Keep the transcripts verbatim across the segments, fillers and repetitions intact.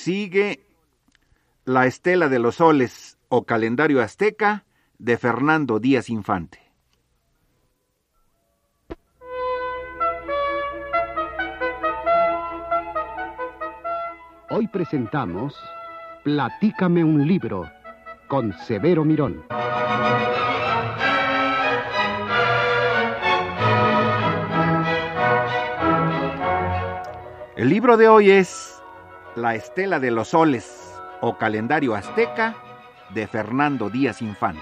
Sigue La Estela de los Soles o Calendario Azteca de Fernando Díaz Infante. Hoy presentamos Platícame un libro con Severo Mirón. El libro de hoy es La Estela de los Soles o Calendario Azteca de Fernando Díaz Infante.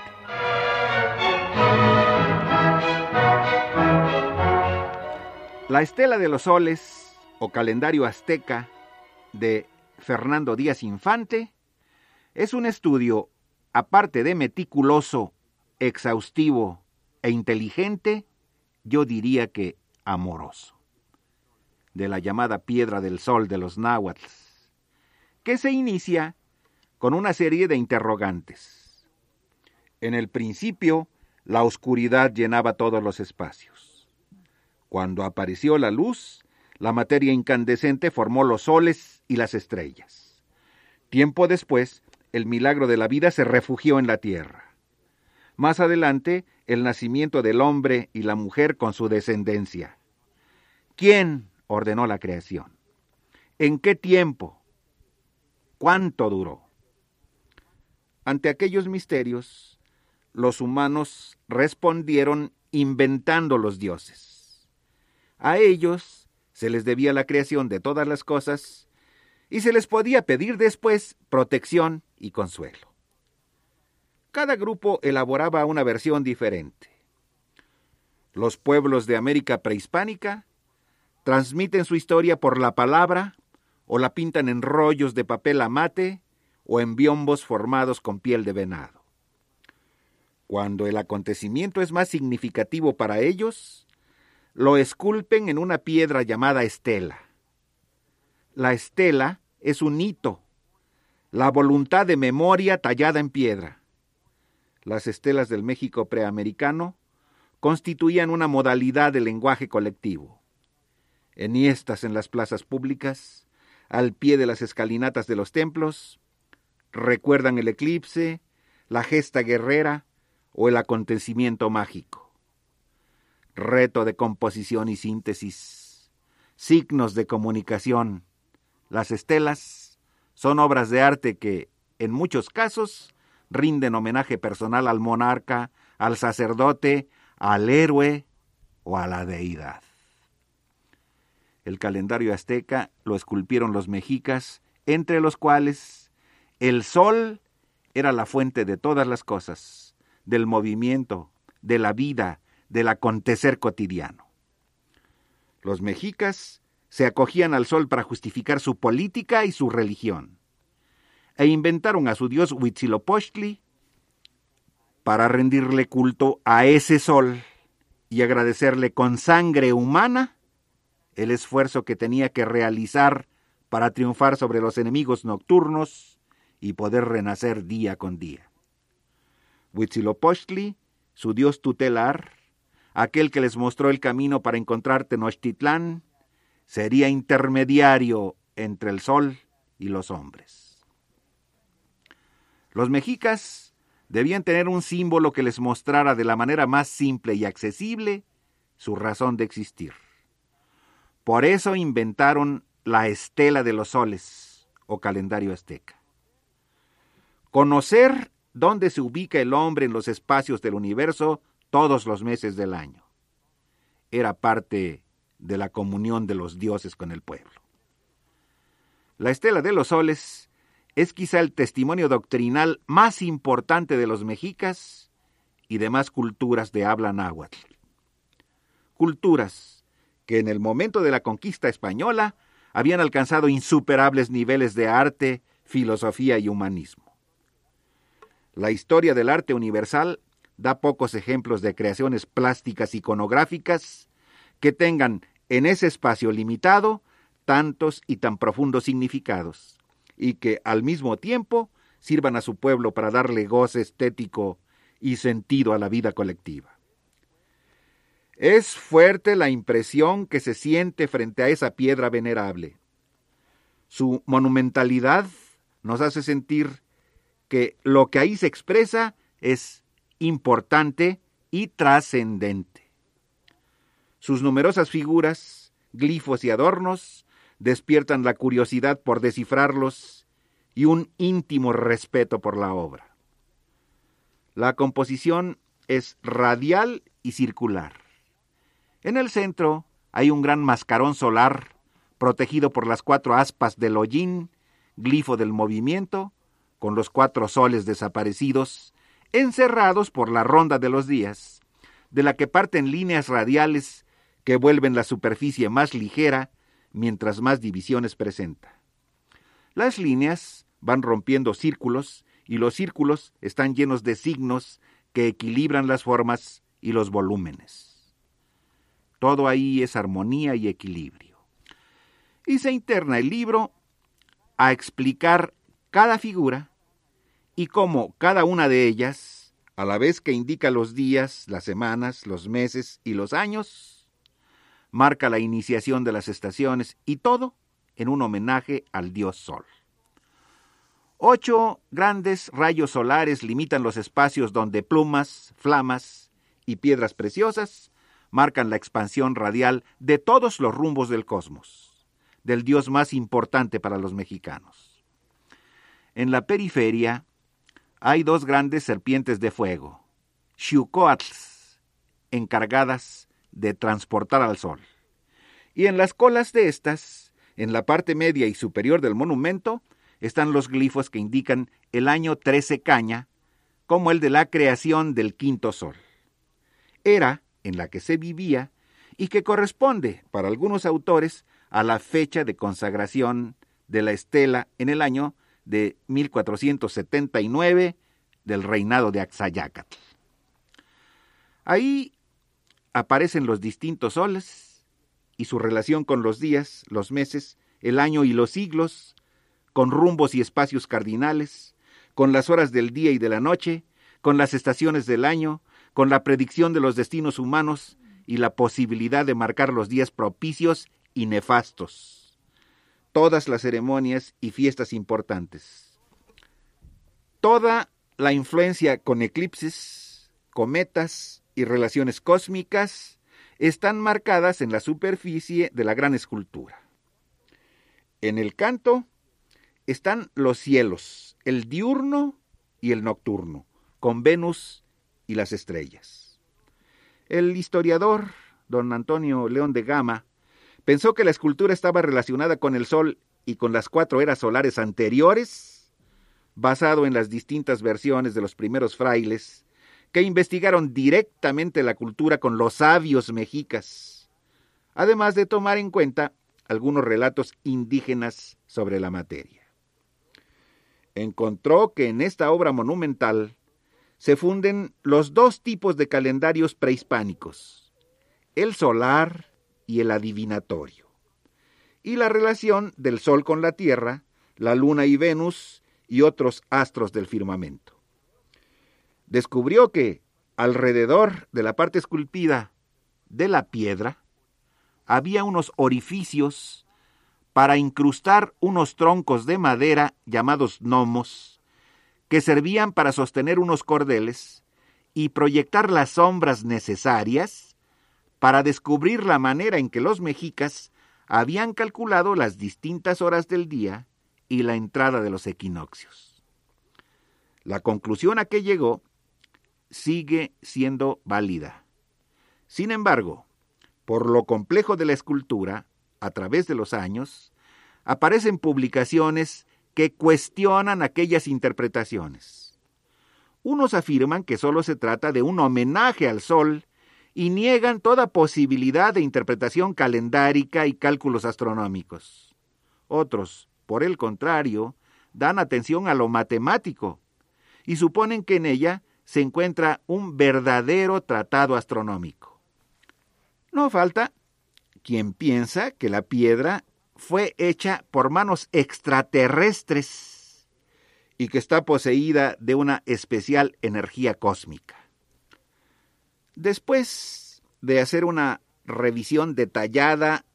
La Estela de los Soles o Calendario Azteca de Fernando Díaz Infante es un estudio, aparte de meticuloso, exhaustivo e inteligente, yo diría que amoroso, de la llamada Piedra del Sol de los náhuatl, que se inicia con una serie de interrogantes. En el principio, la oscuridad llenaba todos los espacios. Cuando apareció la luz, la materia incandescente formó los soles y las estrellas. Tiempo después, el milagro de la vida se refugió en la tierra. Más adelante, el nacimiento del hombre y la mujer con su descendencia. ¿Quién ordenó la creación? ¿En qué tiempo? ¿Cuánto duró? Ante aquellos misterios, los humanos respondieron inventando los dioses. A ellos se les debía la creación de todas las cosas y se les podía pedir después protección y consuelo. Cada grupo elaboraba una versión diferente. Los pueblos de América prehispánica transmiten su historia por la palabra o la pintan en rollos de papel amate o en biombos formados con piel de venado. Cuando el acontecimiento es más significativo para ellos, lo esculpen en una piedra llamada estela. La estela es un hito, la voluntad de memoria tallada en piedra. Las estelas del México preamericano constituían una modalidad de lenguaje colectivo. Enhiestas en las plazas públicas, al pie de las escalinatas de los templos, recuerdan el eclipse, la gesta guerrera o el acontecimiento mágico. Reto de composición y síntesis, signos de comunicación. Las estelas son obras de arte que, en muchos casos, rinden homenaje personal al monarca, al sacerdote, al héroe o a la deidad. El calendario azteca lo esculpieron los mexicas, entre los cuales el sol era la fuente de todas las cosas, del movimiento, de la vida, del acontecer cotidiano. Los mexicas se acogían al sol para justificar su política y su religión, e inventaron a su dios Huitzilopochtli para rendirle culto a ese sol y agradecerle con sangre humana el esfuerzo que tenía que realizar para triunfar sobre los enemigos nocturnos y poder renacer día con día. Huitzilopochtli, su dios tutelar, aquel que les mostró el camino para encontrar Tenochtitlán, sería intermediario entre el sol y los hombres. Los mexicas debían tener un símbolo que les mostrara de la manera más simple y accesible su razón de existir. Por eso inventaron la Estela de los Soles o calendario azteca. Conocer dónde se ubica el hombre en los espacios del universo todos los meses del año era parte de la comunión de los dioses con el pueblo. La Estela de los Soles es quizá el testimonio doctrinal más importante de los mexicas y demás culturas de habla náhuatl. Culturas que en el momento de la conquista española habían alcanzado insuperables niveles de arte, filosofía y humanismo. La historia del arte universal da pocos ejemplos de creaciones plásticas iconográficas que tengan en ese espacio limitado tantos y tan profundos significados, y que al mismo tiempo sirvan a su pueblo para darle goce estético y sentido a la vida colectiva. Es fuerte la impresión que se siente frente a esa piedra venerable. Su monumentalidad nos hace sentir que lo que ahí se expresa es importante y trascendente. Sus numerosas figuras, glifos y adornos despiertan la curiosidad por descifrarlos y un íntimo respeto por la obra. La composición es radial y circular. En el centro hay un gran mascarón solar protegido por las cuatro aspas del hollín, glifo del movimiento, con los cuatro soles desaparecidos, encerrados por la ronda de los días, de la que parten líneas radiales que vuelven la superficie más ligera mientras más divisiones presenta. Las líneas van rompiendo círculos y los círculos están llenos de signos que equilibran las formas y los volúmenes. Todo ahí es armonía y equilibrio. Y se interna el libro a explicar cada figura y cómo cada una de ellas, a la vez que indica los días, las semanas, los meses y los años, marca la iniciación de las estaciones y todo en un homenaje al dios Sol. Ocho grandes rayos solares limitan los espacios donde plumas, flamas y piedras preciosas marcan la expansión radial de todos los rumbos del cosmos, del dios más importante para los mexicanos. En la periferia hay dos grandes serpientes de fuego, Xiucoatls, encargadas de transportar al sol. Y en las colas de estas, en la parte media y superior del monumento, están los glifos que indican el año trece caña, como el de la creación del quinto sol. Era en la que se vivía y que corresponde, para algunos autores, a la fecha de consagración de la estela en el año de mil cuatrocientos setenta y nueve del reinado de Axayácatl. Ahí aparecen los distintos soles y su relación con los días, los meses, el año y los siglos, con rumbos y espacios cardinales, con las horas del día y de la noche, con las estaciones del año, con la predicción de los destinos humanos y la posibilidad de marcar los días propicios y nefastos. Todas las ceremonias y fiestas importantes. Toda la influencia con eclipses, cometas y relaciones cósmicas están marcadas en la superficie de la gran escultura. En el canto están los cielos, el diurno y el nocturno, con Venus y las estrellas. El historiador, don Antonio León de Gama, pensó que la escultura estaba relacionada con el Sol y con las cuatro eras solares anteriores, basado en las distintas versiones de los primeros frailes que investigaron directamente la cultura con los sabios mexicas, además de tomar en cuenta algunos relatos indígenas sobre la materia. Encontró que en esta obra monumental se funden los dos tipos de calendarios prehispánicos, el solar y el adivinatorio, y la relación del Sol con la Tierra, la Luna y Venus y otros astros del firmamento. Descubrió que alrededor de la parte esculpida de la piedra había unos orificios para incrustar unos troncos de madera llamados gnomos, que servían para sostener unos cordeles y proyectar las sombras necesarias para descubrir la manera en que los mexicas habían calculado las distintas horas del día y la entrada de los equinoccios. La conclusión a que llegó sigue siendo válida. Sin embargo, por lo complejo de la escultura, a través de los años, aparecen publicaciones que cuestionan aquellas interpretaciones. Unos afirman que solo se trata de un homenaje al Sol y niegan toda posibilidad de interpretación calendárica y cálculos astronómicos. Otros, por el contrario, dan atención a lo matemático y suponen que en ella se encuentra un verdadero tratado astronómico. No falta quien piensa que la piedra fue hecha por manos extraterrestres y que está poseída de una especial energía cósmica. Después de hacer una revisión detallada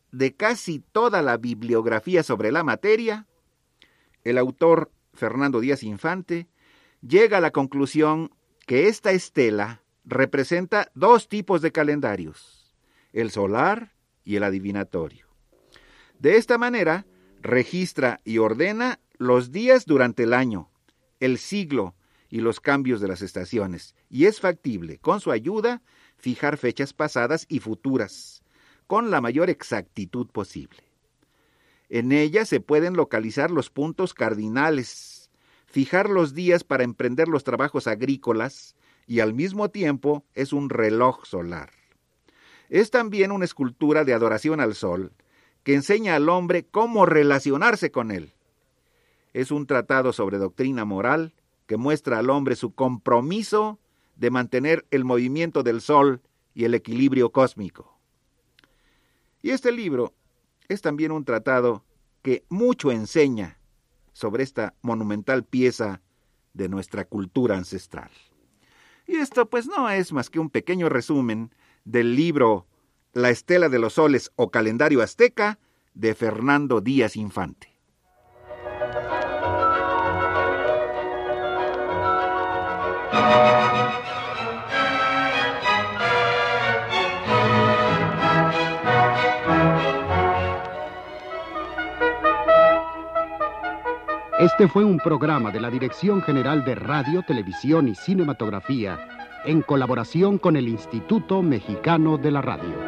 de casi toda la bibliografía sobre la materia, el autor Fernando Díaz Infante llega a la conclusión que esta estela representa dos tipos de calendarios, el solar y el adivinatorio. De esta manera, registra y ordena los días durante el año, el siglo y los cambios de las estaciones, y es factible, con su ayuda, fijar fechas pasadas y futuras, con la mayor exactitud posible. En ella se pueden localizar los puntos cardinales, fijar los días para emprender los trabajos agrícolas, y al mismo tiempo es un reloj solar. Es también una escultura de adoración al sol, que enseña al hombre cómo relacionarse con él. Es un tratado sobre doctrina moral que muestra al hombre su compromiso de mantener el movimiento del sol y el equilibrio cósmico. Y este libro es también un tratado que mucho enseña sobre esta monumental pieza de nuestra cultura ancestral. Y esto pues no es más que un pequeño resumen del libro La estela de los soles o calendario azteca de Fernando Díaz Infante. Este fue un programa de la Dirección General de Radio, Televisión y Cinematografía, en colaboración con el Instituto Mexicano de la Radio.